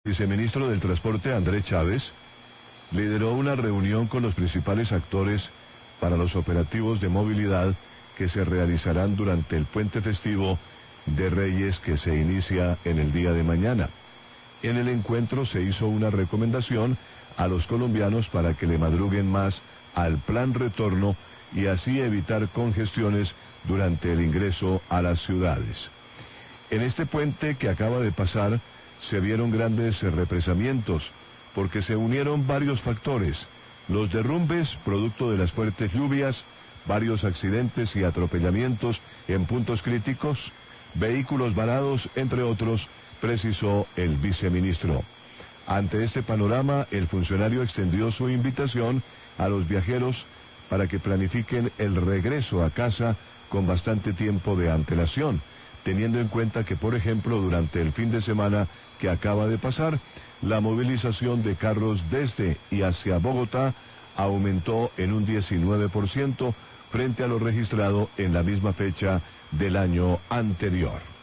Viceministro del Transporte Andrés Chávez lideró una reunión con los principales actores para los operativos de movilidad que se realizarán durante el puente festivo de Reyes que se inicia en el día de mañana. En el encuentro se hizo una recomendación a los colombianos para que le madruguen más al plan retorno y así evitar congestiones durante el ingreso a las ciudades. En este puente que acaba de pasar se vieron grandes represamientos porque se unieron varios factores: los derrumbes producto de las fuertes lluvias, varios accidentes y atropellamientos en puntos críticos, vehículos varados, entre otros, precisó el viceministro. Ante este panorama, el funcionario extendió su invitación a los viajeros para que planifiquen el regreso a casa con bastante tiempo de antelación, teniendo en cuenta que, por ejemplo, durante el fin de semana que acaba de pasar, la movilización de carros desde y hacia Bogotá aumentó en un 19% frente a lo registrado en la misma fecha del año anterior.